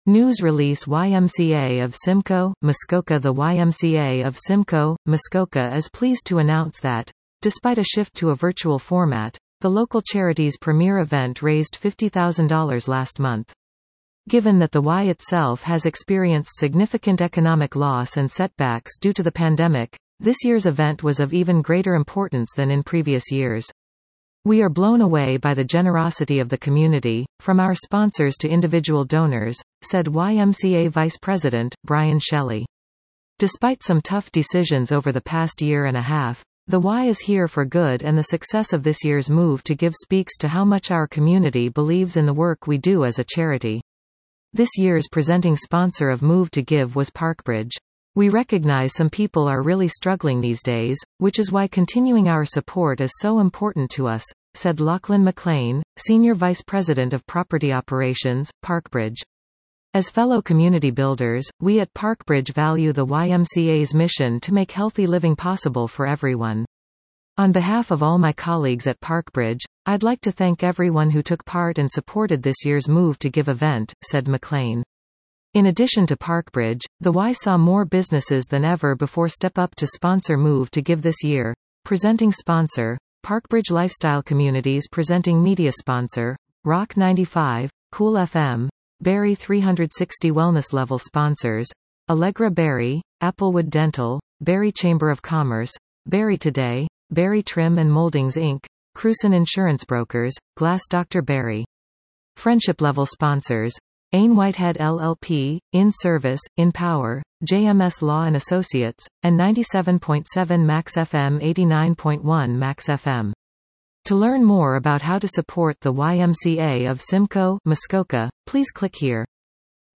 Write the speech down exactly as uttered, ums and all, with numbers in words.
News release Y M C A of Simcoe, Muskoka. The Y M C A of Simcoe, Muskoka is pleased to announce that, despite a shift to a virtual format, the local charity's premier event raised fifty thousand dollars last month. Given that the Y itself has experienced significant economic loss and setbacks due to the pandemic, this year's event was of even greater importance than in previous years. We are blown away by the generosity of the community, from our sponsors to individual donors, said Y M C A Vice President, Brian Shelley. Despite some tough decisions over the past year and a half, the Y is here for good, and the success of this year's Move to Give speaks to how much our community believes in the work we do as a charity. This year's presenting sponsor of Move to Give was Parkbridge. We recognize some people are really struggling these days, which is why continuing our support is so important to us, said Lachlan McLean, Senior Vice President of Property Operations, Parkbridge. As fellow community builders, we at Parkbridge value the Y M C A's mission to make healthy living possible for everyone. On behalf of all my colleagues at Parkbridge, I'd like to thank everyone who took part and supported this year's Move to Give event, said McLean. In addition to Parkbridge, the Y saw more businesses than ever before step up to sponsor Move to Give this year. Presenting sponsor, Parkbridge Lifestyle Communities. Presenting media sponsor, Rock ninety-five, Cool F M, Barrie three sixty. Wellness level sponsors, Allegra Barrie, Applewood Dental, Barrie Chamber of Commerce, Barrie Today, Barrie Trim and Moldings Incorporated, Cruson Insurance Brokers, Glass Doctor Barrie. Friendship level sponsors, Ain Whitehead L L P, In Service, In Power, J M S Law and Associates, and ninety-seven point seven Max F M. eighty-nine point one Max F M. To learn more about how to support the Y M C A of Simcoe, Muskoka, please click here.